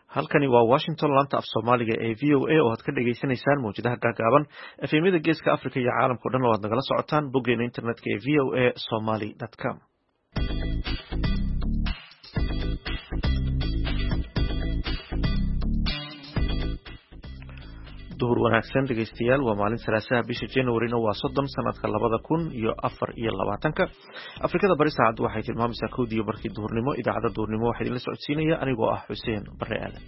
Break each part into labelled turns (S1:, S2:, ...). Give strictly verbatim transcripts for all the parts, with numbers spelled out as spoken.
S1: halkani waa Washington laanta af Soomaaliga ee V O A oo aad ka dhageysanaysaan mawjadaha gaagaaban efemyada geeska Afrika iyo caalamka oo dhan oo aad nagala socotaan boggeena internetka ee v o a somali dot com. duhur wanaagsan dhegeystayaal waa maalin salaasaha bisha January waa soddon sanadka labada kun iyo afar iyo labaatanka Afrikada bari saacadu waxay tilmaamaysaa kowdiyo barkii duhurnimo idaacada duhurnimo waxaa idin la socodsiinaya anigoo ah Xuseen Barre Aadan.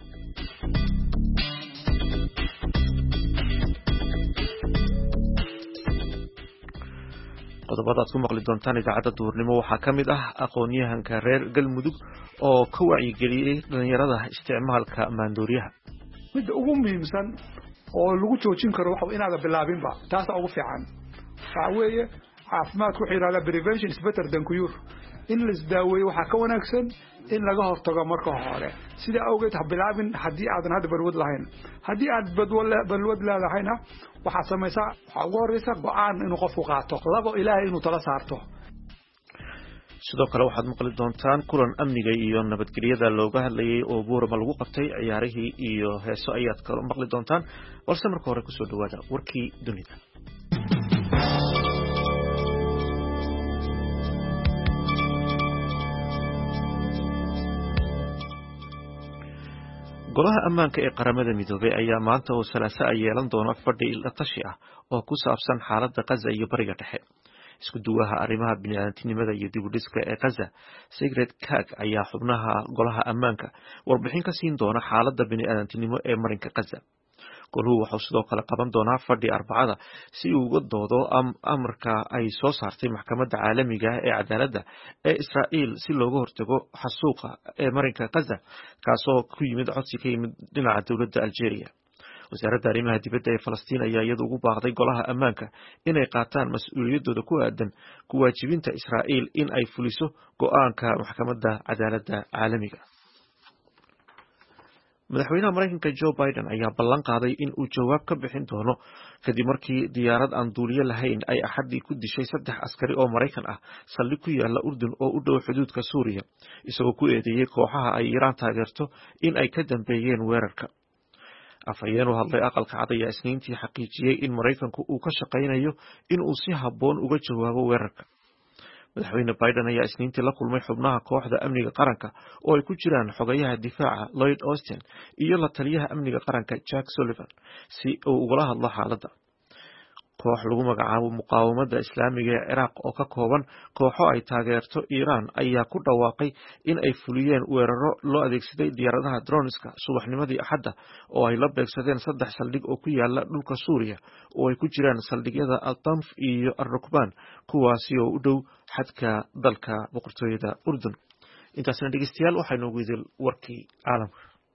S1: qodobada aad ku maqli doontaan idaacada duhurnimo waxaa ka mid ah aqoon-yahanka reer Galmudug oo ka wacyigeliyay dhalinyarada isticmaalka maandooriyaha.
S2: midda ugu muhiimsan oo lagu joojin karo waxa inaad bilaabinba taas ugu fiican waxa weeye caafimaadku wuxuu yiraahdaa prevention is better than cure in la isdaaweeyo waxa ka wanaagsan in laga hortago marka hore sida awgeed ha bilaabin hadii aadan hada balwad lahayn hadii aad balwad leedahayna waxa samaysaa waxa ugu horeysa go'aan inuu qofku qaato labo ilaahay inuu tala saarto.
S1: sidoo kale waxaad maqli doontaan kulan amniga iyo nabadgelyada looga hadlayay oo buurama lagu qabtay ciyaarihii iyo heeso ayaad kala maqli doontaan balse marka hore ku soo dhawaada warkii dunida. golaha ammaanka ee qaramada midoobay ayaa maanta oo salaasa ay yeelan doona fadhi la tashi ah oo ku saabsan xaaladda Gaza iyo bariga dhexe. isku duwaha arrimaha bini'aadantinimada iyo dib u dhiska ee Gaza Sigrid Kaag ayaa xubnaha golaha ammaanka warbixin ka siin doona xaaladda bini'aadantinimo ee marinka Gaza. goluhu wuxuu sidoo kale qaban doonaa fadhi Arbacada si uu uga doodo amarka ay soo saartay maxkamadda caalamiga ah ee cadaaladda ee Israa'iil si looga hortago xasuuqa ee marinka Gaza kaasoo ku yimid codsi ka yimid dhinaca dowladda Algeria. wasaaradda arrimaha dibadda ee Falastiin ayaa iyadu ugu baaqday golaha ammaanka inay qaataan mas'uuliyadooda ku aadan ku waajibinta Israa'iil in ay fuliso go'aanka maxkamadda cadaaladda caalamiga. madaxweynaha Mareykanka Joe Biden ayaa ballan qaaday in uu jawaab ka bixin doono kadib markii diyaarad aan duuliye lahayn ay axadii ku dishay saddex askari oo Mareykan ah saldhig ku yaala Urdun oo u dhow xuduudka Suuriya isagoo ku eedeeyay kooxaha ay Iiraan taageerto in ay ka dambeeyeen weerarka. afhayeen u hadlay aqalka cad ayaa isniintii xaqiijiyay in Mareykanku uu ka shaqaynayo in uu si habboon uga jawaabo weerarka. madaxweyne Biden ayaa isniintii la kulmay xubnaha kooxda amniga qaranka oo ay ku jiraan xogayaha difaaca Lloyd Austin iyo la taliyaha amniga qaranka Jack Sullivan si uu ugala hadlo xaaladda. koox lagu magacaabo muqaawamada islaamiga ee Ciraaq oo ka kooban kooxo ay taageerto Iiraan ayaa ku dhawaaqay in ay fuliyeen weeraro loo adeegsaday diyaaradaha droneska subaxnimadii Axadda oo ay la beegsadeen saddex saldhig oo ku yaala dhulka Suuriya oo ay ku jiraan saldhigyada Al-Tanf iyo Al-Rukban kuwaasi oo u dhow xadka dalka boqortooyada Urdun. intaasna dhegeystayaal waxaynu ugu idil warkii caalamka.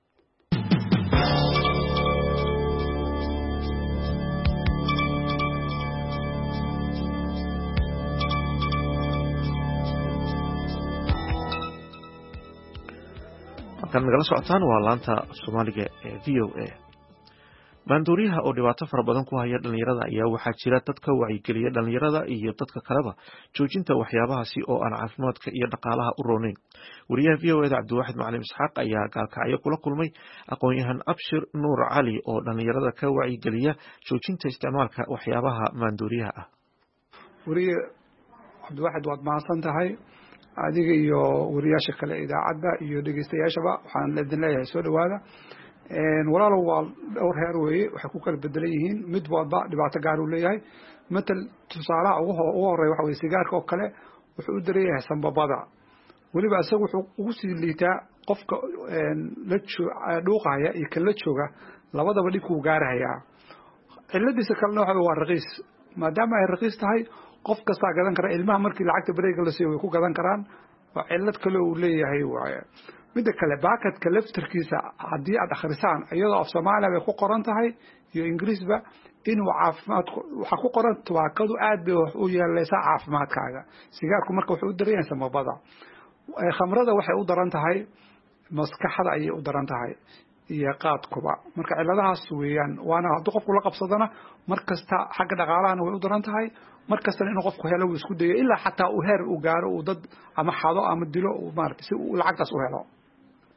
S1: nagala socotaan waa laanta Soomaaliga ee V O A. maandooriyaha oo dhibaato fara badan ku haya dhalinyarada ayaa waxaa jira dad ka wacyigeliya dhalinyarada iyo dadka kaleba joojinta waxyaabahaasi oo aan caafimaadka iyo dhaqaalaha u roonayn. wariyaha V O A Cabdiwaaxid Macalin Isxaaq ayaa gaalkacyo kula kulmay aqoon-yahan Abshir Nuur Cali oo dhalinyarada ka wacyigeliya joojinta isticmaalka waxyaabaha maandooriyaha ah.
S2: wariye Cabdiwaaxid waad mahadsan tahay adiga iyo wariyaasha kale idaacadda iyo dhageystayaashaba waxaan leedahay leeyahay soo dhawaada een walaalow waa dhowr heer weeye waxay ku kala bedelan yihiin mid walba dhibaato gaar u leeyahay matal tusaalaha ugu horeeya waxa weeye sigaarka oo kale wuxuu u dareeyahay sanbabada waliba asagu wuxuu ugu sii liitaa qofka een la dhuuqaya iyo kala jooga labadaba dhib ku gaaraya ciladiisa kalena waxa waa raqiis maadaama ay raqiis tahay qof kasta gadan kara ilmaha markii lacagta bareega la siiyo way ku gadan karaan waa cilad kale uu leeyahay waaye mid kale baakadka laftirkiisa hadii aad akhrisaan iyadoo af Soomaaliya ay ku qoran tahay iyo Ingiriisba inuu caafimaad waxa ku qoran tawaakadu aad bay u yeelaysaa caafimaadkaaga sigaarku marka wuxuu u dareeyaa samabada khamrada waxay u daran tahay maskaxda ayay u daran tahay iyo qaadkuba marka ciladahaas weeyaan waana haddii qofku la qabsadana markasta xagga dhaqaalahana way u daran tahay markasta inuu qofku helo uu isku dayo ilaa xataa uu heer uu gaaro uu dad ama xado ama dilo uu maartay si uu lacagtaas u helo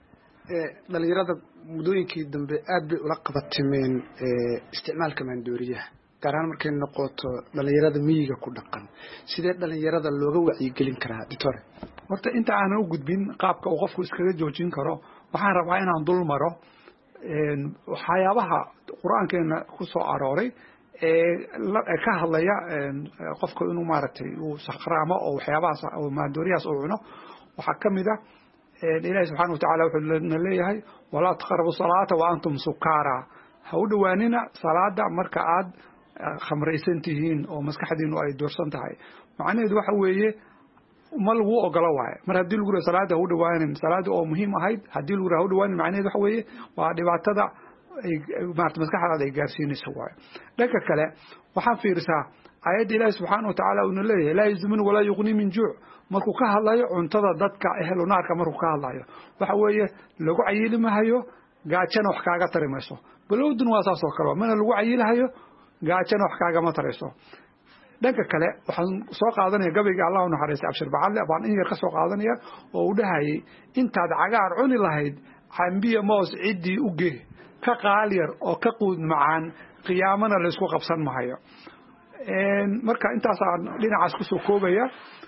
S3: dhalinyarada mudooyinkii dambe aad bay ula qabatimeen isticmaalka maandooriyaha gaar ahaan markay noqoto dhalinyarada miyiga ku dhaqan sidee dhalinyarada looga wacyigelin karaa ditore
S2: horta inta aanan u gudbin qaabka uu qofku iskaga joojin karo waxaan rabaa inaan dul maro waxyaabaha qur-aankeena ku soo arooray ee ka hadlaya qofku inuu maaragtay uu sakhraamo oo waxyaabahaas oo maandooriyahaas uu cuno waxaa ka mid ah ilaahay subxaana watacaala wuxuu leeyahay walaa taqrabu salaata wa antum sukaara ha u dhowaanina salaada marka aad khamraysan tihiin oo maskaxdiinu ay doorsan tahay macnaheedu waxa weeye ma lagu ogolo waaye mar haddii lagu yidhaha salaada ha u dhowaanin salaada oo muhiim ahayd haddii lagu yidhaha ha u dhowaanin macnaheedu waxa weeye waa dhibaatada ay maarata maskaxdaada ay gaarsiinayso waaye dhanka kale waxaan fiirisaa aayadda ilaahi subxaana watacaala uuna leeyahay laa yuzmin walaa yuqni min juuc markuu ka hadlayo cuntada dadka ehlu naarka markuu ka hadlayo waxa weeye lagu cayili mahayo gaajana wax kaaga tari mayso balowdun waa saas oo kale mana lagu cayilhayo gaajana wax kaagama tarayso dhanka kale waxaan soo qaadanaya gabayga allah u naxariistay abshir bacadle baan in yar ka soo qaadanaya oo u dhahayay intaad cagaar cuni lahayd cambiya moos ciddii u geh ka qaal yar oo ka quud macaan qiyaamana laysku qabsan mahayo marka intaasaan dhinacaas kusoo koobaya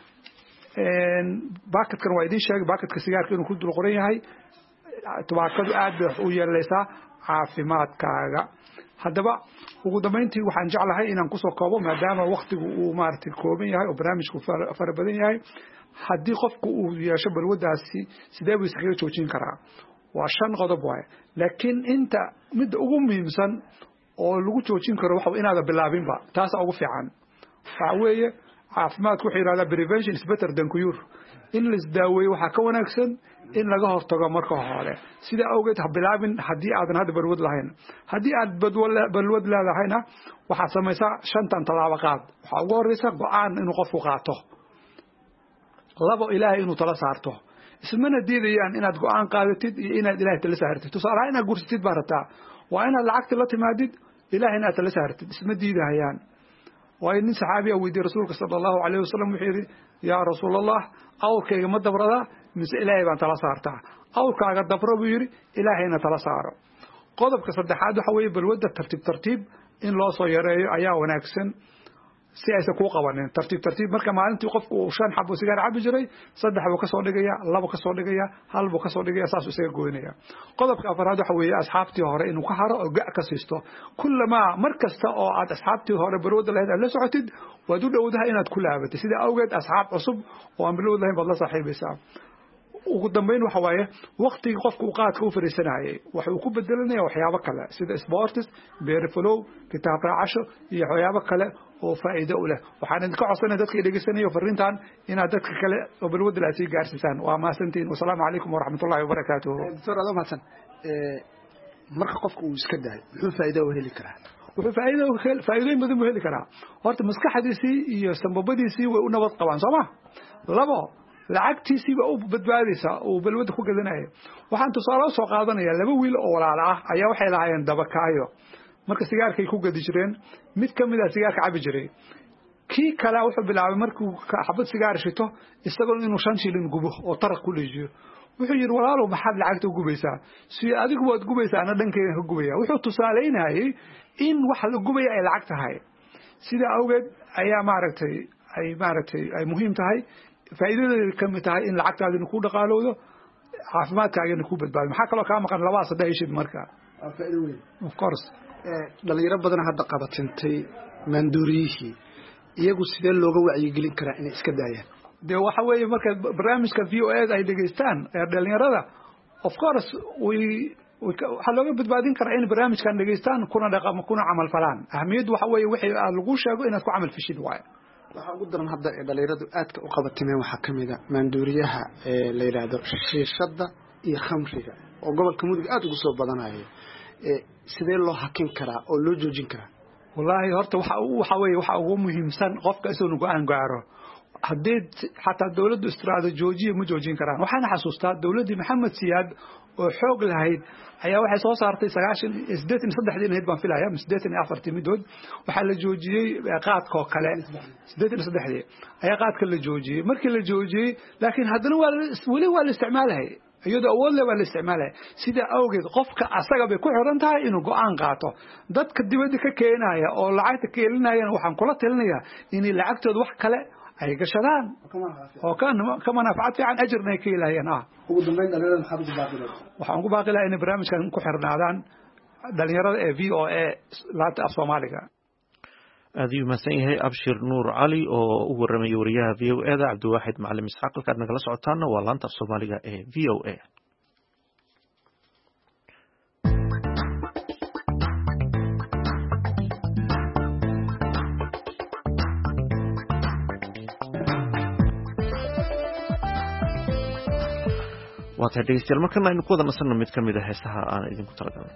S2: baakadkan waa idiin sheegay baakadka sigaarka inuu ku dul qoran yahay tubaakadu aad bay u yeelaysaa caafimaadkaaga haddaba ugu dambayntii waxaan jeclahay inaan kusoo koobo maadaama waktigu uu maaragtay kooban yahay oo barnaamijku fara badan yahay haddii qofku uu yeesho balwadaasi sidee buu iskaga joojin karaa waa shan qodob waaye laakiin inta midda ugu muhiimsan oo lagu joojin karo waxa inaada bilaabinba taas ugu fiican waxa weeye caafimaadku wuxuu yiraahdaa prevention is better than cure in la isdaaweeyo waxa ka wanaagsan in laga hortago marka hore sida awgeed ha bilaabin haddii aadan hadda balwad lahayn haddii aad balwad leedahayna waxaa samaysaa shantan talaabo qaad waxaa ugu horeysa go-aan inuu qofku qaato labo ilaahay inuu tala saarto ismana diidayaan inaad go-aan qaadatid iyo inaad ilaahay tala saartid tusaalaha inaad gursatid baa rabtaa waa inaad lacagta la timaadid ilaahay inaad tala saartid isma diidahayaan waayo nin saxaabiya weydiiyey rasuulka sala allahu calayhi wasalam wuxuu yidhi yaa rasuul allah awrkayga ma dabradaa mise ilaahay baan tala saartaa awrkaaga dabro buu yidhi ilaahayna tala saaro qodobka saddexaad waxa weeye balwadda tartiib tartiib in loo soo yareeyo ayaa wanaagsan si aysan kuu qabanin tartiib tartiib marka maalintii qofku uu shan xabo sigaar cabi jiray saddex buu ka soo dhigaya labo ka soo dhigaya hal buu ka soo dhigaya saas isaga goynaya qodobka afraad waxa weeye asxaabtii hore inuu ka haro oo gac ka siisto kullama mar kasta oo aad asxaabtii hore balwada lahayd aad la socotid waad u dhowdahay inaad ku laabatid sida awgeed asxaab cusub oo aan balwad lahayn baad la saaxiibaysaa ugu dambayn waxa waaye waqtigii qofku uu qaadka u fariisanayay waxa uu ku bedelanaya waxyaabo kale sida sports beerflow kitaab raacasho iyo waxyaabo kale oo faa'iido u leh waxaan idinka codsanay dadka dhegeysanaya fariintan inaad dadka kale oo balwada la sii gaarsiisaan waa maasantiin wasalaamu calaykum waraxmatullaahi wabarakaatuh
S3: doctor adoo mahadsan marka qofku uu iska daayo muxuu faa'iido u heli karaa
S2: wuxuu faa'iido faa'iidooyin badan u heli karaa horta maskaxdiisii iyo sanbabadiisii way u nabad qabaan soo ma labo lacagtiisiiba u badbaadaysaa uu balwada ku gadanaya waxaan tusaale soo qaadanaya laba wiil oo walaalo ah ayaa waxay lahaayeen dabakaayo marka sigaarkay ku gadi jireen mid ka mid ah sigaarka cabi jiray kii kale wuxuu bilaabay markuu xabad sigaar shito isagoo inuu shan shilin gubo oo taraq ku leejiyo wuxuu yiri walaalo maxaad lacagta u gubaysaa si adigu waad gubaysaa ana dhankayga ka gubaya wuxuu tusaaleynayay in wax la gubaya ay lacag tahay sida awgeed ayaa maaragtay ay maaragtay ay muhiim tahay faa'iidadeedu ka mid tahay in lacagtaadina ku dhaqaalowdo caafimaadkaagana ku badbaado maxaa kaloo kaa maqan labada saddex ishid marka
S3: faa'iido weyn
S2: of course
S3: dhalinyaro badan hadda qabatintay maandooriyihii iyagu sidee looga wacyigelin karaa inay iska daayaan
S2: dee waxa weeye marka barnaamijka v o a ay dhegeystaan ee dhalinyarada of course way waxaa looga badbaadin karaa in barnaamijkan dhegeystaan kuna dhaqamo kuna camal falaan ahamiyaddu waxa weeye wixii lagu sheego inaad ku camal fishid waaye
S3: waxaa ugu daran hadda ee dhalinyaradu aadka u qabatimeen waxaa ka mid a maandooriyaha ee la yidhaahdo shiishadda iyo khamriga oo gobolka mudug aada ugu soo badanayo sidee loo hakin karaa oo loo joojin karaa
S2: wallaahi horta waxa waxa weeye waxa ugu muhiimsan qofka isagoo go-aan gaaro haddii xataa dawladdu istiraado joojiya ma joojin karaan waxaana xasuustaa dawladdii maxamed siyaad oo xoog lahayd ayaa waxay soo saartay sagaashan sideetan iyo saddexdii inayd baan filaya sideetan iyo afartii midood waxaa la joojiyey qaadka oo kale sideetan iyo saddexdii ayaa qaadka la joojiyey markii la joojiyey laakiin haddana waa weli waa la isticmaalahayay iyadoo awood leh baa la isticmaalaya sida awgeed qofka asaga bay ku xiran tahay inuu go'aan qaato dadka dibadda ka keenaya oo lacagta keenayana waxaan kula talinayaa in lacagtooda wax kale ay gashadaan oo kan kama nafacad fiican ajirna ka ilaayeen ah
S3: ugu dambeyn dhalinyarada maxaa ku baaqilay
S2: waxaan ku baaqilay in barnaamijkan ku xirnaadaan dhalinyarada ee V O A laanta af Soomaaliga
S1: aad ayuu mahadsan yahay Abshir Nuur Cali oo u warramay wariyaha V O A da Cabdiwaaxid Macalin Isxaaq halkaad nagala socotaana waa laanta af Soomaaliga ee V O A waata dhegeystayaal markana aynu ku wada nasanno mid ka mid ah heesaha aan idinku talagalnay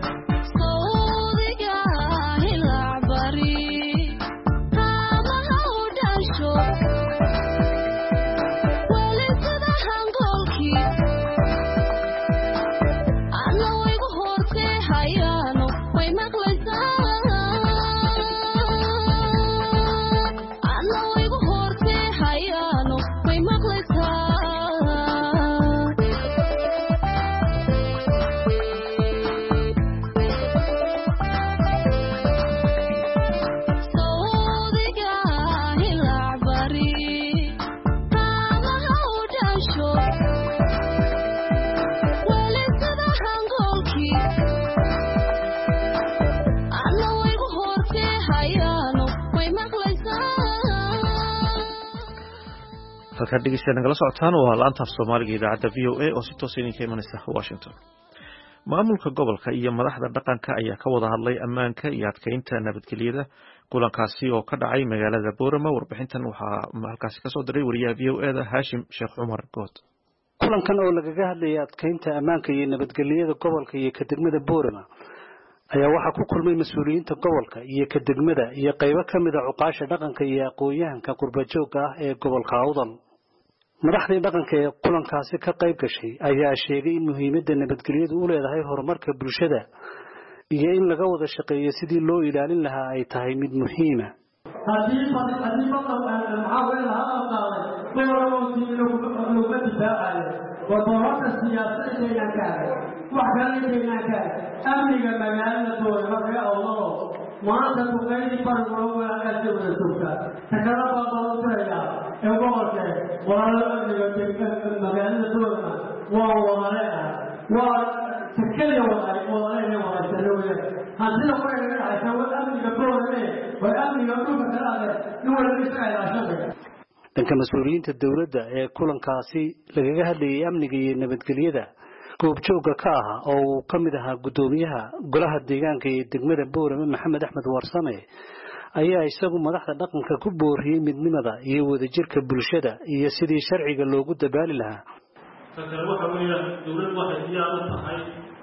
S4: How
S1: halkaad dhegeystayaal nagala socotaan waa laanta af soomaaliga idaacadda v o a oo si toos idinka imanaysa washington. maamulka gobolka iyo madaxda dhaqanka ayaa ka wada hadlay ammaanka iyo adkeynta nabadgelyada kulankaasi oo ka dhacay magaalada Boorama. warbixintan waxaa halkaasi kasoo diray wariyaha v o a da Haashim Sheekh Cumar Good.
S4: kulankan oo lagaga hadlayay adkeynta ammaanka iyo nabadgelyada gobolka iyo ka degmada Boorama ayaa waxaa ku kulmay mas'uuliyiinta gobolka iyo ka degmada iyo qaybo ka mid ah cuqaasha dhaqanka iyo aqoon-yahanka qurba-joogga ah ee gobolka Awdal. madaxdii dhaqanka ee kulankaasi ka qayb gashay ayaa sheegay in muhiimadda nabadgelyadu u leedahay horumarka bulshada iyo in laga wada shaqeeyo sidii loo ilaalin lahaa ay tahay mid muhiima.
S5: وضرورة السياسة إلى كذا وحكاية إلى كذا أمني مجال دول مرة الله وأنت تقولي فرقه ولا كذب السكر تكلم الله تعالى يقول ولا مجال دول وهو مرة وتكلم ولا ولا ولا سلوية هذا هو عشان الأمن يقول والأمن يقول كذا نقول الإسرائيل عشان
S4: dhanka mas'uuliyiinta dawladda ee kulankaasi lagaga hadlayay amniga iyo nabadgelyada goobjoogga ka ah oo uu ka mid ahaa gudoomiyaha golaha deegaanka ee degmada Boorama Maxamed Axmed Warsame ayaa isagu madaxda dhaqanka ku booriyay midnimada iyo wadajirka bulshada iyo sidii sharciga loogu dabaali lahaa.
S6: Taasoo waxa weeyaan dawladdu waxay diyaar u tahay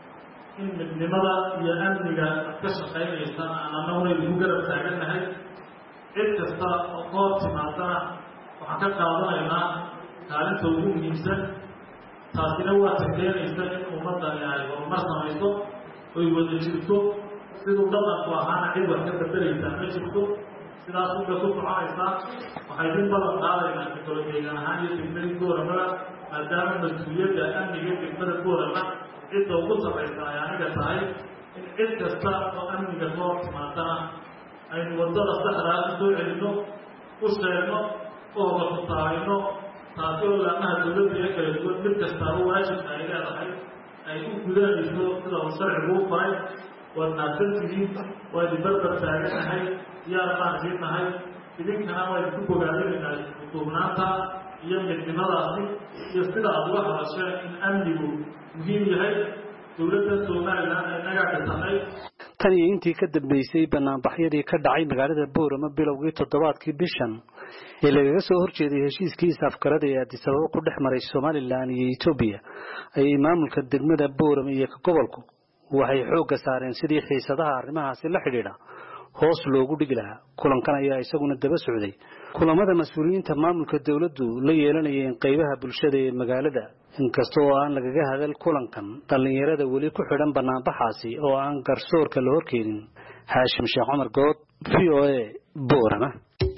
S6: in midnimada iyo amniga ka shaqeynaysa aan annagu ku garab taaganahay cid kasta oo qoor timaadana waxaan ka qaadanaynaa kaalinta ugu muhiimsan. taasina waa takeenaysa in ummadda ay horumar samayso oy wada jirto siduu dhaqanku ahaana cid wax ka bedelaysaa ma jirto sidaas unba ku soconaysaa. waxay din badan qaadaynaa kakalo deegaan ahaan iyo degmadii Boorama maadaama mas-uuliyadda amniga degmada Boorama cidda ugu sarraysa ay aniga tahay in cid kasta oo amniga soo timaadana aynu waddada saxdaa u soo celinno u sheegno oo la kutaayno taasoo laamaha dawladda ee kala duwan mid kastaaba waajibka ay leedahay ay u gudanayso sida uu sharcigu u faray. waad naadsantihiin waa idin barbar taaganahay diyaar baan idiin nahay idinkana waa idinku bogaadinaynaa duubnaanta iyo midnimadaasi iyo sida aad uga hadasheen in amnigu muhiim yahay. dawladda Soomaaliland ay naga dhisanay
S4: tan iyo intii ka dambeysay banaanbaxyadii ka dhacay magaalada Boorama bilowgii toddobaadkii bishan ee lagaga soo horjeeday heshiiskii afkarada ee Addis Ababa ku dhex maray Somaliland iyo Ethiopia ay maamulka degmada Boorama iyo gobolku waxay xoog saareen sidii xiisadaha arrimahaasi la xidhiidha hoos loogu dhigi lahaa. kulankan ayaa isaguna daba socday kulamada mas'uuliyiinta maamulka dawladdu la yeelanayeen qaybaha bulshada ee magaalada. inkastoo aan lagaga hadal kulankan dhalinyarada weli ku xidhan banaanbaxaasi oo aan garsoorka la horkeenin. Haashim Sheekh Cumar Good, V O A, Boorama.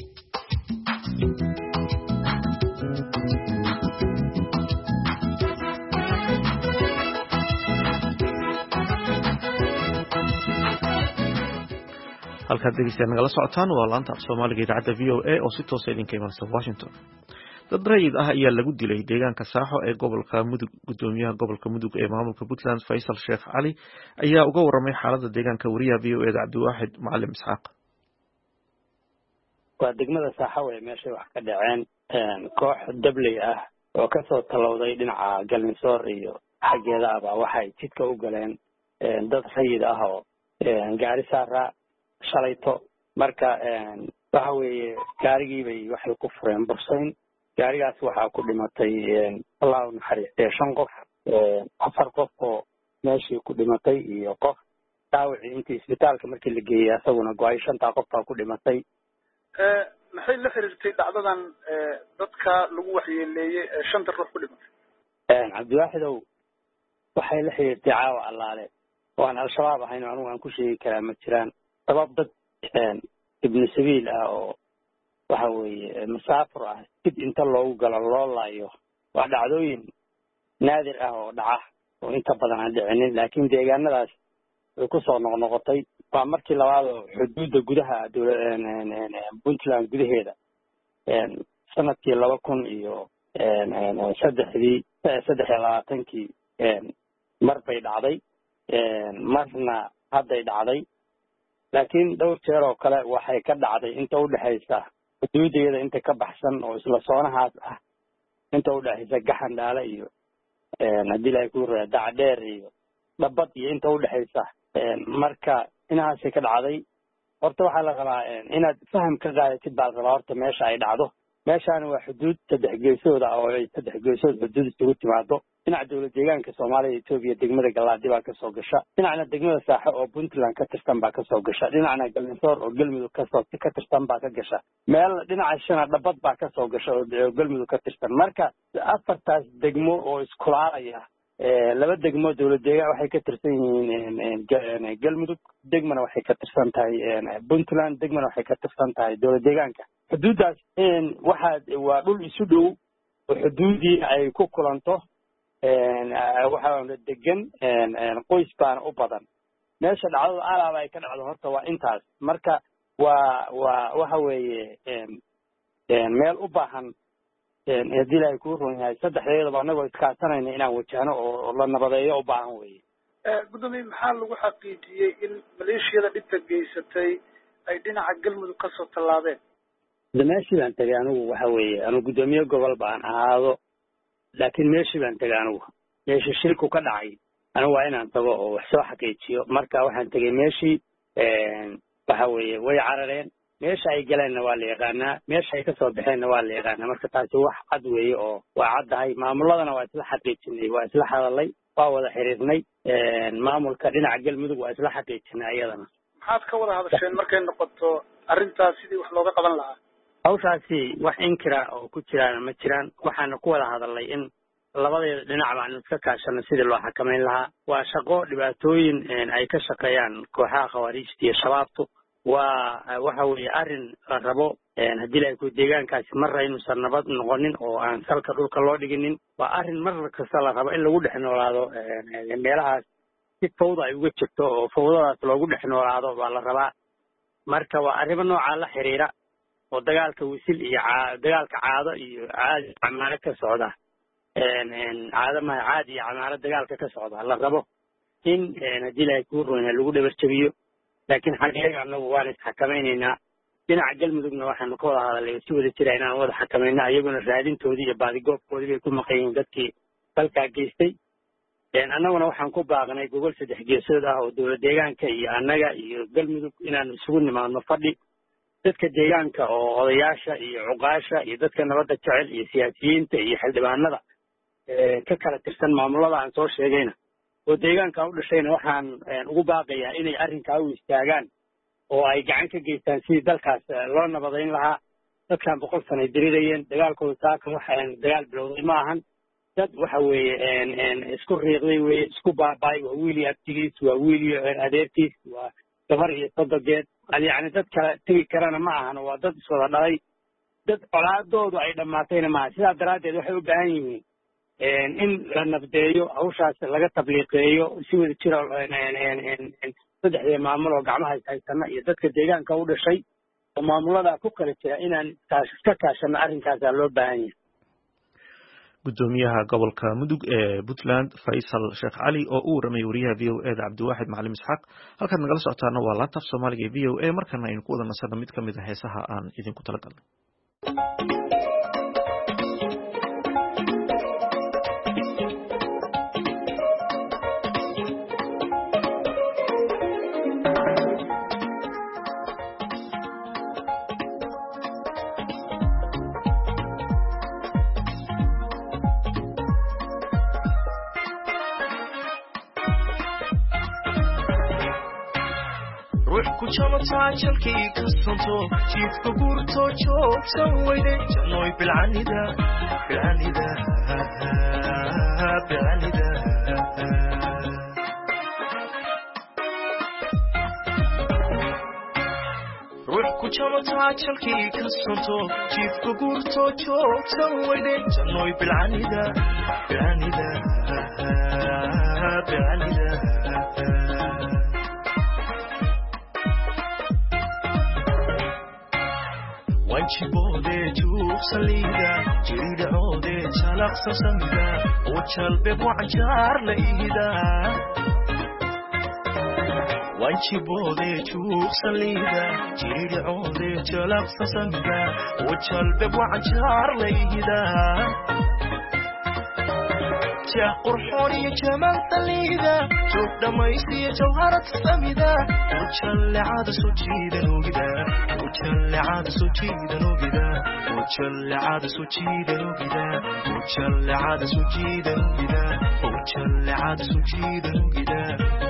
S1: halkaad dhegeystayaal nagala socotaan waa laanta af soomaaliga idaacadda v o a oo si toosa idinka imanaysa Washington. dad rayid ah ayaa lagu dilay deegaanka Saaxo ee gobolka Mudug. gudoomiyaha gobolka Mudug ee maamulka Puntland Faysal Sheekh Cali ayaa uga waramay xaaladda deegaanka wariyaha V O A da Cabdiwaaxid Macallim Isxaaq.
S7: waa degmada Saaxo ee meesha wax ka dhaceen koox dabley ah oo ka soo talowday dhinaca Galmisoor iyo xageeda aba waxay jidka u galeen dad rayid ah oo gaari saara shalayto marka waxa weeye gaarigii bay waxay ku fureen bursayn. gaarigaas waxaa ku dhimatay Allah u naxariistay shan qof afar qof oo meeshii ku dhimatay iyo qof dhaawacii intii isbitaalka markii la geeyay asaguna go'ay shanta qof baa ku dhimatay.
S8: ee maxay la xiriirtay dhacdadan dadka lagu waxyeeleeyay shanta ruux ku dhimatay?
S7: een Cabdiwaaxidow waxay la xiriirtay caawa allaale waan al-shabaab ahayn anigu aan ku sheegi karaa ma jiraan sabab dad ibn sabiil ah oo waxa weeye musaafir ah dib inta loogu galo loo laayo waa dhacdooyin naadir ah oo dhaca oo inta badan aan dhicinin laakiin deegaanadaas way ku soo noqnoqotay. waa markii labaad oo xuduudda gudaha dawladda Puntland gudaheeda sanadkii laba kun iyo saddexdii saddex iyo labaatankii mar bay dhacday marna hadday dhacday laakiin dhowr jeer oo kale waxay ka dhacday inta u dhaxaysa xuduudeeda inta ka baxsan oo isla soonahaas ah inta u dhaxaysa gaxan dhaale iyo haddii ilaahay ku raa dacdheer iyo dhabad iyo inta u dhaxaysa marka inahaasay ka dhacday horta waxaa la rabaa inaad faham ka qaadatid baa la rabaa horta meesha ay dhacdo meeshaani waa xuduud saddex geesooda oo ay saddex geesood xuduud isugu timaado dhinaca dowlad deegaanka soomaaliya iyo etoobiya degmada galaadi baa kasoo gasha dhinacna degmada saaxo oo puntland ka tirsan baa kasoo gasha dhinacna galinsoor oo galmudug kasoo ka tirsan baa ka gasha meel dhinaca shana dhabad baa kasoo gasha oo galmudug ka tirsan marka afartaas degmo oo iskulaalaya laba degmo dowlad deegaan waxay ka tirsan yihiin galmudug degmana waxay ka tirsan tahay puntland degmana waxay ka tirsan tahay dowlad deegaanka xuduuddaas waxaa waa dhul isu dhow oo xuduudii ay ku kulanto waxaa degan qoys baana u badan meesha dhacdada alaaba ay ka dhacdo horta waa intaas marka waa waa waxa weeye meel u baahan haddii ilaahay kuu run yahay saddexdeedaba anagoo iskaasanayna inaan wajahno oo la nabadeeyo u baahan weye
S8: gudoomiye maxaa lagu xaqiijiyey in maleeshiyada dhibka geysatay ay dhinaca galmudug kasoo tallaabeen
S7: de meeshii baan tegay anigu waxa weeye anu guddoomiye gobol baan ahaado laakiin meeshii baan tegay anigu meeshii shilku ka dhacay anigu waa inaan tago oo wax soo xaqiijiyo marka waxaan tegay meeshii waxa weeye way carareen meesha ay galeenna waa la yaqaanaa meesha ay kasoo baxeenna waa la yaqaanaa marka taasi wax cad weeye oo waa caddahay maamuladana waa isla xaqiijinay waa isla hadalay waa wada xiriirnay maamulka dhinaca galmudug waa isla xaqiijinay iyadana
S8: maxaad ka wada hadasheen markay noqoto arrintaas sidii wax looga qaban lahaa
S7: hawshaasi wax inkira oo ku jiraan ma jiraan waxaana ku wada hadalnay in labadeeda dhinac baanu iska kaashano sidii loo xakamayn lahaa waa shaqo dhibaatooyin ay ka shaqeeyaan kooxaha khawaariijta iyo shabaabtu waa waxa weeye arrin la rabo haddii ilaahay ku deegaankaasi marra inuusan nabad noqonin oo aan salka dhulka loo dhiginin waa arrin mar kasta la rabo in lagu dhex noolaado meelahaas si fawda ay uga jirto oo fawdadaas loogu dhex noolaado baa la rabaa marka waa arrimo noocaa la xiriira oo dagaalka wisil iyo dagaalka caado iyo caadi camaalo ka socda caado maha caadi iyo camaalo dagaalka ka socda la rabo in haddii ilaahay kuu roonyahay lagu dhabarjabiyo laakiin xaqiiqa anagu waan isxakamaynaynaa dhinaca galmudugna waxaanu ka wada hadalay si wada jira inaan wada xakamayna iyaguna raadintoodii iyo baadigoobkoodii bay ku maqan yihiin dadkii dalkaa geystay annaguna waxaan ku baaqnay gogol saddex geesood ah oo dowlad deegaanka iyo annaga iyo galmudug inaan isugu nimaadno fadhi dadka deegaanka oo odayaasha iyo cuqaasha iyo dadka nabadda jecel iyo siyaasiyiinta iyo xildhibaanada ka kala tirsan maamulada aan soo sheegayna oo deegaanka u dhashayna waxaan ugu baaqayaa inay arrinkaa u istaagaan oo ay gacan ka geystaan sidii dalkaas loo nabadayn lahaa dadkan boqol sanay dirirayeen dagaalkooda saaka waxa dagaal bilowday ma ahan dad waxa weeye isku riiqday weye isku baaba'ay waa wiil iyo abtigiis waa wiil iyo adeertiis waa gabar iyo sodogeed yacni dad kala tegi karana ma ahan waa dad iswada dhalay dad colaadoodu ay dhammaatayna maaha sidaa daraaddeed waxay u baahan yihiin in la nabdeeyo hawshaas laga tabliiqeeyo si wada jira saddexdee maamul oo gacmaha haysana iyo dadka deegaanka u dhashay oo maamulada ku kala jira inaan iska kaashano arrinkaasaa loo baahan yahay
S1: gudoomiyaha gobolka mudug ee puntland faysal sheekh cali oo u waramay wariyaha v o e da cabdiwaaxid macalin isxaaq halkaad nagala socotaana waa laanta af soomaaliga ee v o a markana aynu ku wada nasano mid ka mid a heesaha aan idinku talagalnay
S9: jalkii ka santo jiifka guurto joogsan weyde janooy bilcanida bilcanida bilcanida ruux ku jamataa jalkii ka santo jiifka guurto joogsan weyde janooy bilcanida bilcanida bilcanida wanjiboode juuqsaliida jiridhacoode jalaqsa samida oo jalbeeb wacanjaar la ihida wanjiboode juuqsaliida jiridhacoode jalaqsa samida oo jalbeeb wacanjaar la ihida jah qurxoon iyo jamaal saliida joog dhamaysiya jawharad samida ujallecada soo jiidan ogida ujallecada soo jiidan ogida ujallecada soo jiidan ogida ujallecada soo jiidan ogida ujallecada soo jiidan ogida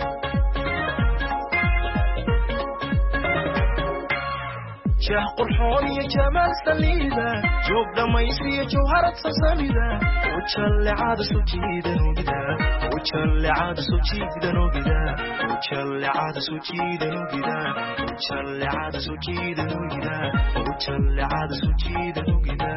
S9: jah qurxoon iyo jamaal saliida joog dhamaysiya jawharad samida ujallecada soo jiidan ogida ujallecada soo jiidan ogida ujallecada soo jiidan ogida ujallecada soo jiidan ogida ujallecada soo jiidan ogida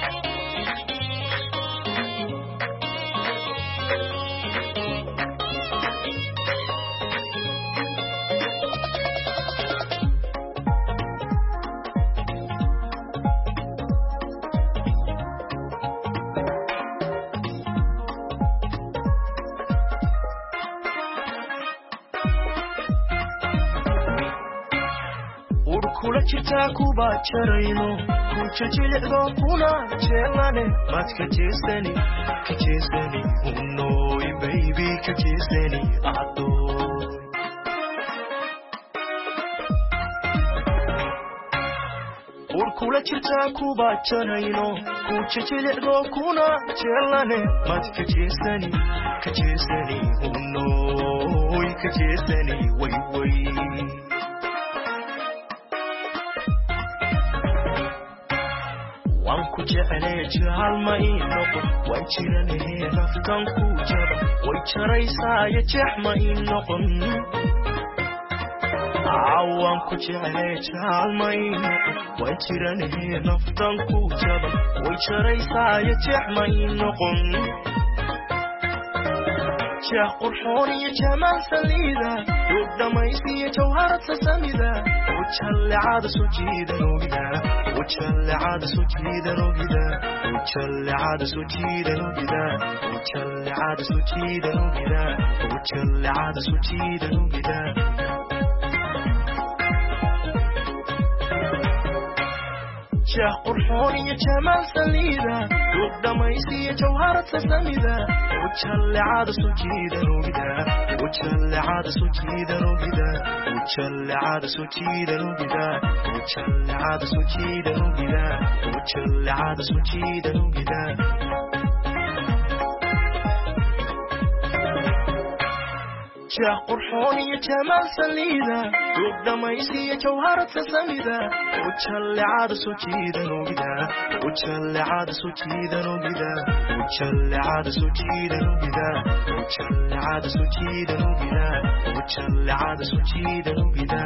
S9: kula jirtaa kuba jarayno ku jajildo kuna jeelane mad ka jeesani ka jeesani unoy baby ka jeesani ado ur kula jirtaa kuba jarayno ku jajildo kuna jeelane mad ka jeesani ka jeesani unoy ka jeesani way way wanku jeclee jahal ma ii noqon waan jiranee naftan ku jaba way jaraysaayo jeex ma ii noqon wanku jeclee jahal ma ii noqon waan jiranee naftan ku jaba way jaraysaayo jeex ma ii noqon jah qurxoon iyo jamaal saliida joog dhamaysiya jawharad samida ujallecada soo jiidan ogida ujallecada soo jiidan ogida ujallecada soo jiidan ogida ujallecada soo jiidan ogida ujallecada soo jiidan ogida jah qurxoon iyo jamaal saliida joog dhamaysiya jawharad samida ujallecada soo jiidan ogida ujallecada soo jiidan ogida ujallecada soo jiidan ogida ujallecada soo jiidan ogida ujallecada soo jiidan ogida jah qurxoon iyo jamaal saliida joog dhamaysiya jawharad samida ujallecada soo jiidan ogida ujallecada soo jiidan ogida ujallecada soo jiidan ogida ujallecada soo jiidan ogida ujallecada soo jiidan ogida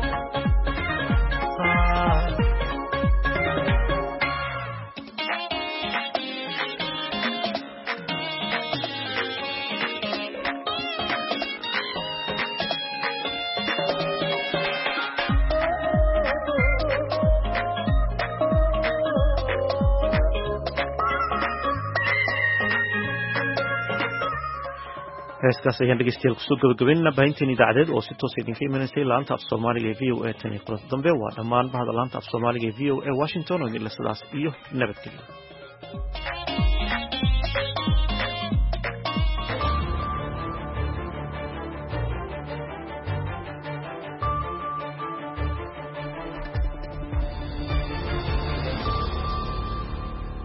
S1: heeskaas ayaan dhegeystayaal kusoo gabagabaynana baahinteen idaacadeed oo si toosa idinka imanaysay laanta af soomaaliga ee v o a tan iyo kulanta dambe waa dhammaan bahda laanta af soomaaliga ee v o a washington oo idinla sidaas iyo nabadgelyo